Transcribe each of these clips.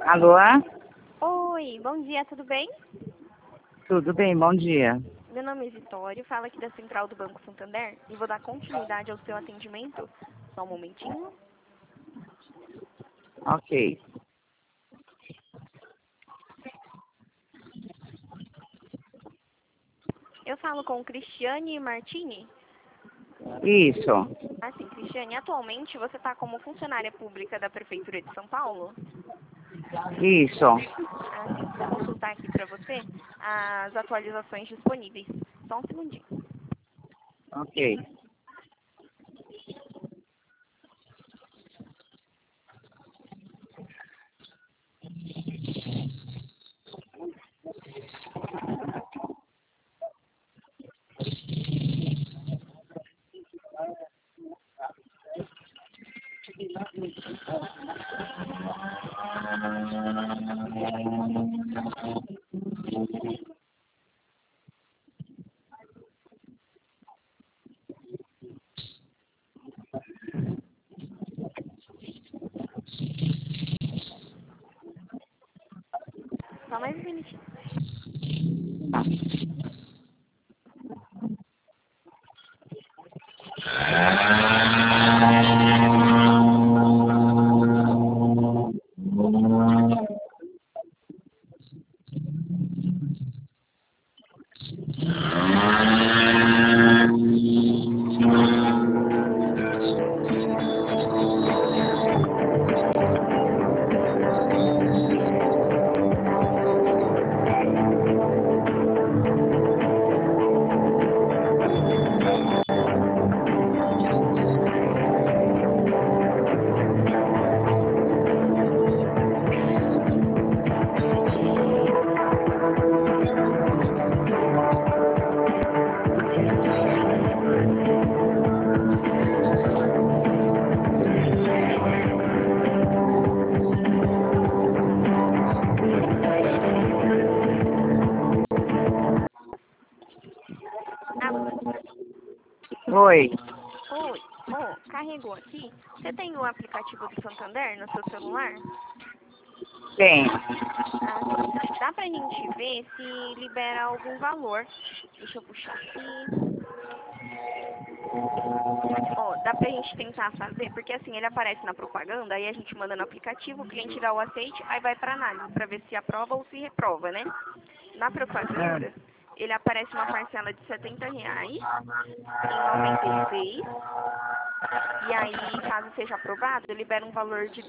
Alô? Oi, bom dia, tudo bem? Tudo bem, bom dia. Meu nome é Vitório, falo aqui da Central do Banco Santander e vou dar continuidade ao seu atendimento. Só um momentinho. Ok. Eu falo com Cristiane Martini. Isso, Assim, Cristiane, atualmente você está como funcionária pública da Prefeitura de São Paulo? isso. Assim, vou consultar aqui para você as atualizações disponíveis. Só um segundinho. Ok. Só mais um minutinho. Alô? Oi, Oi. Bom, carregou aqui. Você tem o aplicativo do Santander no seu celular? tem. Assim, dá pra gente ver se libera algum valor. Deixa eu puxar aqui. Ó, dá pra gente tentar fazer, porque assim, ele aparece na propaganda, aí a gente manda no aplicativo, o cliente dá o aceite, aí vai pra análise, pra ver se aprova ou se reprova, né? Na propaganda, ele aparece uma parcela de R$ 70 em 96, e aí, caso seja aprovado, libera um valor de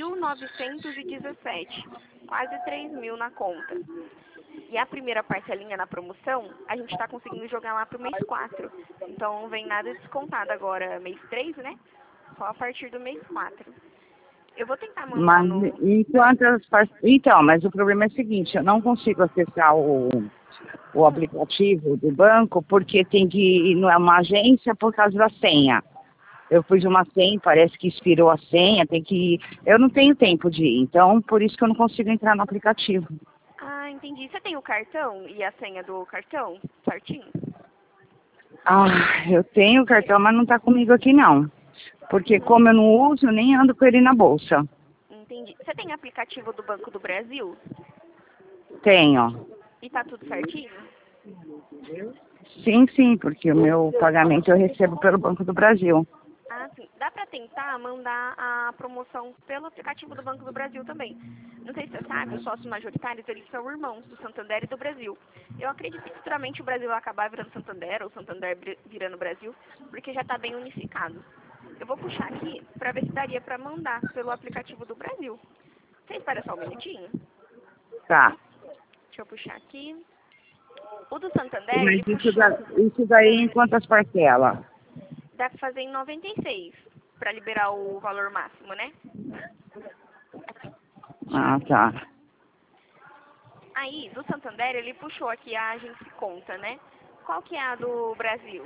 2.917, quase 3.000 na conta. E a primeira parcelinha na promoção, a gente está conseguindo jogar lá pro mês 4. Então não vem nada descontado agora, mês 3, né? Só a partir do mês 4. Eu vou tentar mandar Mas no... enquanto Então, mas o problema é o seguinte, eu não consigo acessar o aplicativo do banco porque tem que ir numa agência por causa da senha. Eu pus uma senha, parece que expirou a senha, tem que ir. Eu não tenho tempo de ir, então por isso que eu não consigo entrar no aplicativo. Ah, entendi. Você tem o cartão e a senha do cartão certinho? Ah, eu tenho o cartão, mas não está comigo aqui não. Porque Uhum. como eu não uso, eu nem ando com ele na bolsa. Entendi. Você tem aplicativo do Banco do Brasil? Tenho. E tá tudo certinho? Sim, sim, porque o meu pagamento eu recebo pelo Banco do Brasil. Ah, sim. Dá pra tentar mandar a promoção pelo aplicativo do Banco do Brasil também. Não sei se você sabe, os sócios majoritários, eles são irmãos do Santander e do Brasil. Eu acredito que futuramente o Brasil vai acabar virando Santander, ou Santander virando Brasil, porque já está bem unificado. Eu vou puxar aqui para ver se daria para mandar pelo aplicativo do Brasil. Você espera só um minutinho? Tá. Deixa eu puxar aqui. O do Santander, Mas ele puxou. isso daí em quantas parcelas? Dá para fazer em 96, para liberar o valor máximo, né? Ah, tá. Aí, do Santander, ele puxou aqui a agência conta, né? Qual que é a do Brasil?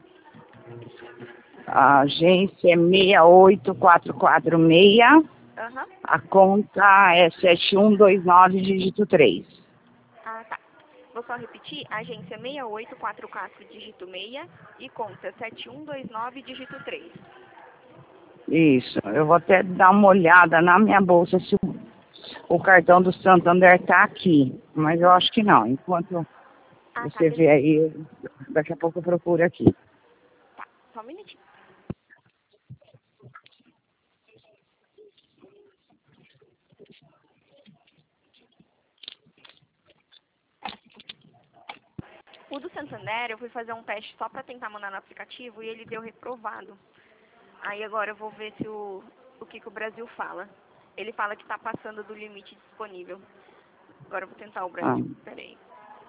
A agência é 68446. Aham. A conta é 7129 dígito 3. Ah, tá. Vou só repetir. Agência 6844, dígito 6 e conta 7129, dígito 3. Isso. Eu vou até dar uma olhada na minha bolsa O cartão do Santander tá aqui, mas eu acho que não. Enquanto Ah, tá, você vê beleza. aí, daqui a pouco eu procuro aqui. Tá, só um minutinho. O do Santander, eu fui fazer um teste só pra tentar mandar no aplicativo e ele deu reprovado. Aí agora eu vou ver se o que o Brasil fala. Ele fala que tá passando do limite disponível. Agora eu vou tentar o Ah, Brasil. Peraí.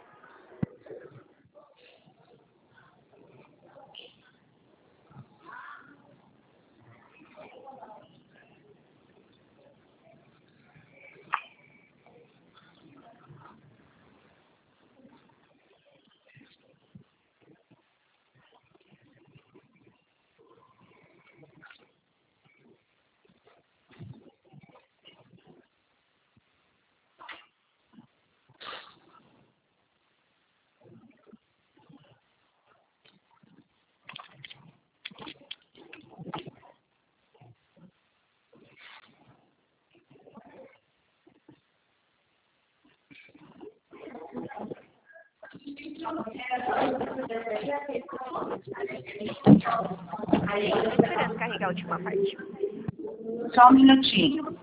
Tô esperando carregar a última parte. só um minutinho.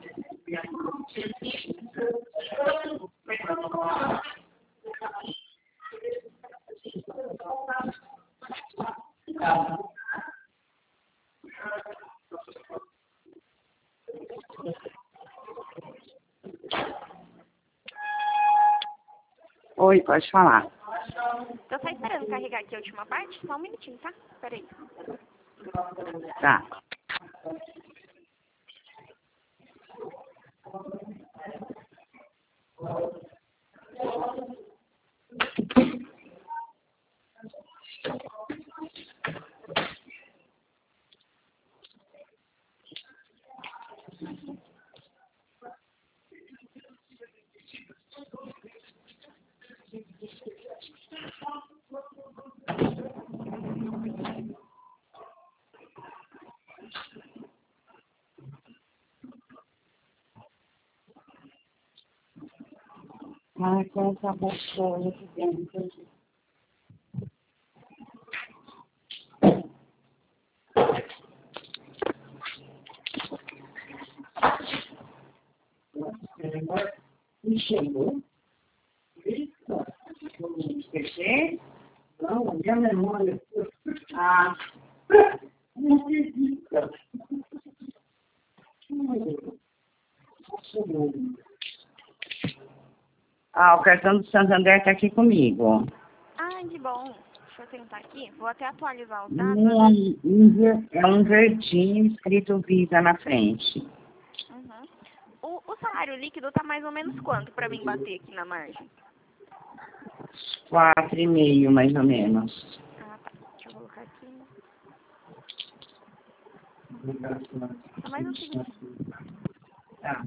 Oi, pode falar. Tô só esperando carregar aqui a última parte. Só um minutinho, tá? Peraí. Tá. Ai, como tá gostoso aqui dentro. E chegou? Esquecer? Não, minha memória. Ah, não acredita. Ah, o cartão do Santander tá aqui comigo. Ai, que bom. Deixa eu tentar aqui. Vou até atualizar os dados. É um verdinho escrito Visa na frente. Uhum. O salário líquido tá mais ou menos quanto pra mim bater aqui na margem? 4,5 mais ou menos. Ah, tá. Deixa eu colocar aqui. Só mais um segundo. Tá.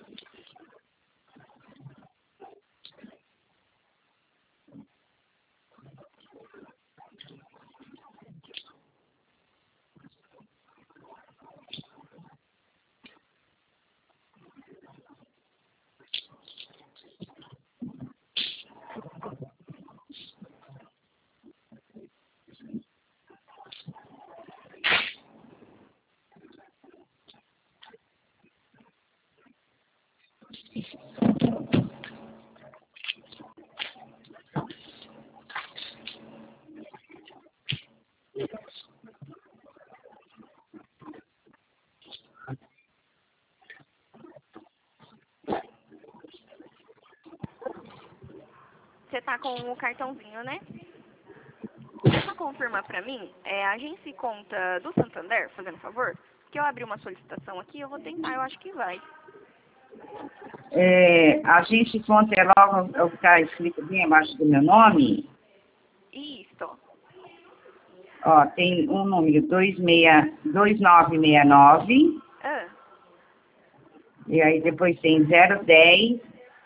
Você tá com o cartãozinho, né? Só confirma pra mim, agência e conta do Santander, fazendo favor? Que eu abri uma solicitação aqui, eu vou tentar, eu acho que vai. A gente conta é logo o que está escrito bem abaixo do meu nome. Isso. Ó, tem um número 2969. Ah, E aí depois tem 010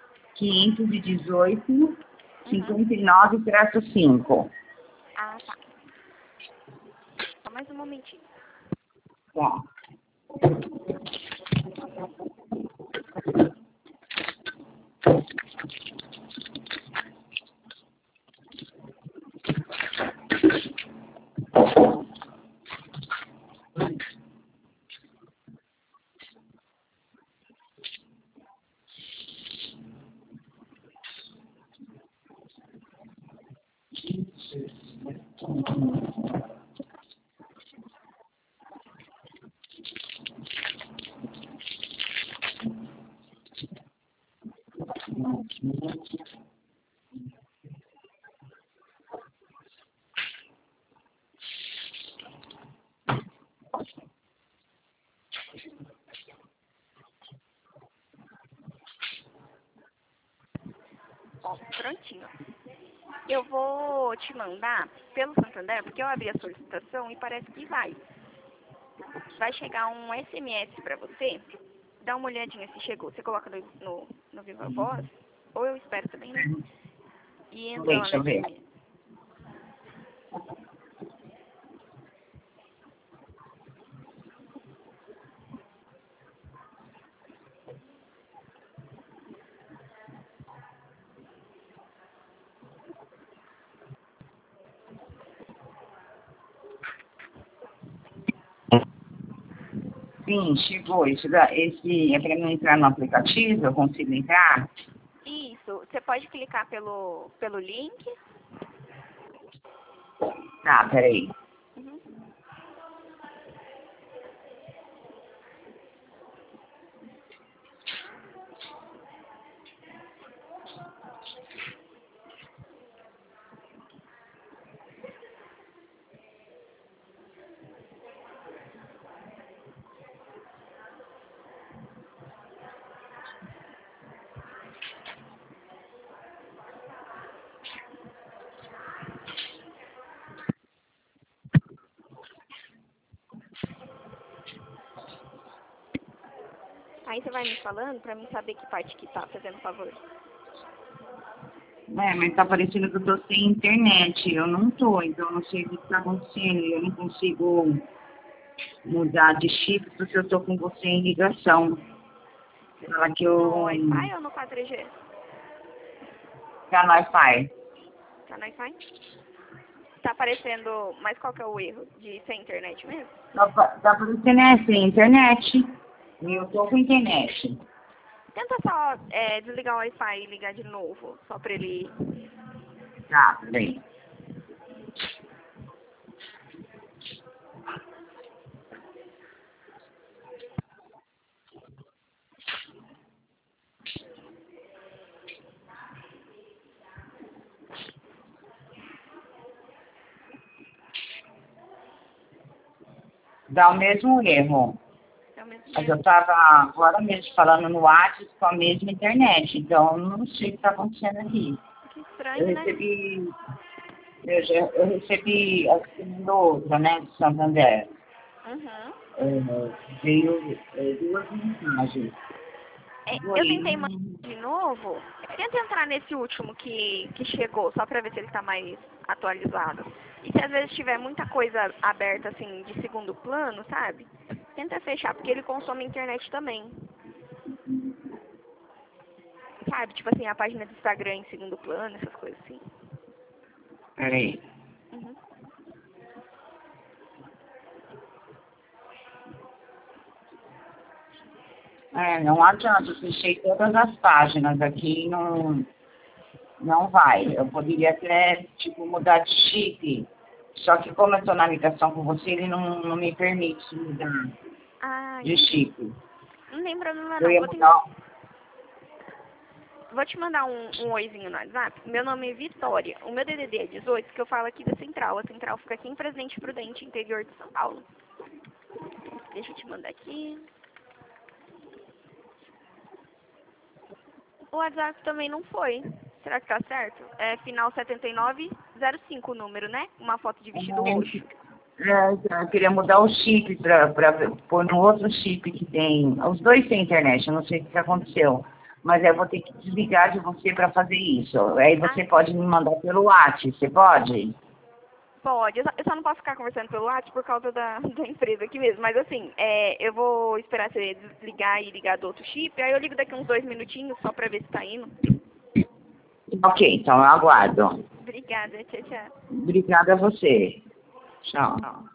518 uhum. 59-5. Ah, tá. Só mais um momentinho. Tá. Ó, prontinho. Eu vou te mandar pelo Santander, porque eu abri a solicitação e parece que vai. Vai chegar um SMS pra você. Dá uma olhadinha se chegou. Você coloca no Viva Voz, ou eu espero também, né? E entra lá Deixa eu no ver. SMS. Sim, chegou. Esse é para mim entrar no aplicativo, eu consigo entrar? Isso. Você pode clicar pelo link. Tá, peraí. Uhum. Aí você vai me falando pra mim saber que parte que tá, fazendo favor. Mas tá parecendo que eu tô sem internet. Eu não tô, então eu não sei o que tá acontecendo. Eu não consigo mudar de chip porque eu tô com você em ligação. Fala que No eu... Wi-Fi ou no 4G? Tá no Wi-Fi. Tá no Wi-Fi? Tá aparecendo, mas qual que é o erro? De ser internet mesmo? Tá aparecendo sem internet. E eu tô com internet. Tenta só desligar o Wi-Fi e ligar de novo, só pra ele... Tá, peraí. Dá o mesmo erro. É o mesmo Mas eu erro. estava agora mesmo falando no WhatsApp com a mesma internet, então eu não sei o que está acontecendo aqui. Que Eu estranho, né? recebi, eu recebi a segunda outra, né, de Santander. Uhum. Veio duas mensagens. Eu Porém, tentei mandar de novo. Tenta entrar nesse último que chegou, só pra ver se ele tá mais atualizado. E se às vezes tiver muita coisa aberta, assim, de segundo plano, sabe? Tenta fechar, porque ele consome internet também. Sabe? Tipo assim, a página do Instagram em segundo plano, essas coisas assim. peraí. Uhum. Não adianta, eu fechei todas as páginas aqui e não vai. Eu poderia até, tipo, mudar de chip. Só que como eu estou na ligação com você, ele não me permite mudar Ah, de entendi. chip. Não tem problema Eu não. ia mudar. Vou te mandar um oizinho no WhatsApp. Meu nome é Vitória. O meu DDD é 18, que eu falo aqui da Central. A Central fica aqui em Presidente Prudente, interior de São Paulo. Deixa eu te mandar aqui. O WhatsApp também não foi. Será que tá certo? É final 7905 o número, né? Uma foto de vestido roxo. Eu queria mudar o chip para pôr no outro chip que tem. Os dois têm internet, eu não sei o que aconteceu. Mas eu vou ter que desligar de você para fazer isso. Aí Ah, você pode me mandar pelo WhatsApp, você pode? pode. Eu só não posso ficar conversando pelo WhatsApp por causa da empresa aqui mesmo. Mas assim, eu vou esperar você desligar e ligar do outro chip. Aí eu ligo daqui uns 2 minutinhos só pra ver se tá indo. Ok, então eu aguardo. Obrigada. Tchau, tchau. Obrigada a você. Tchau.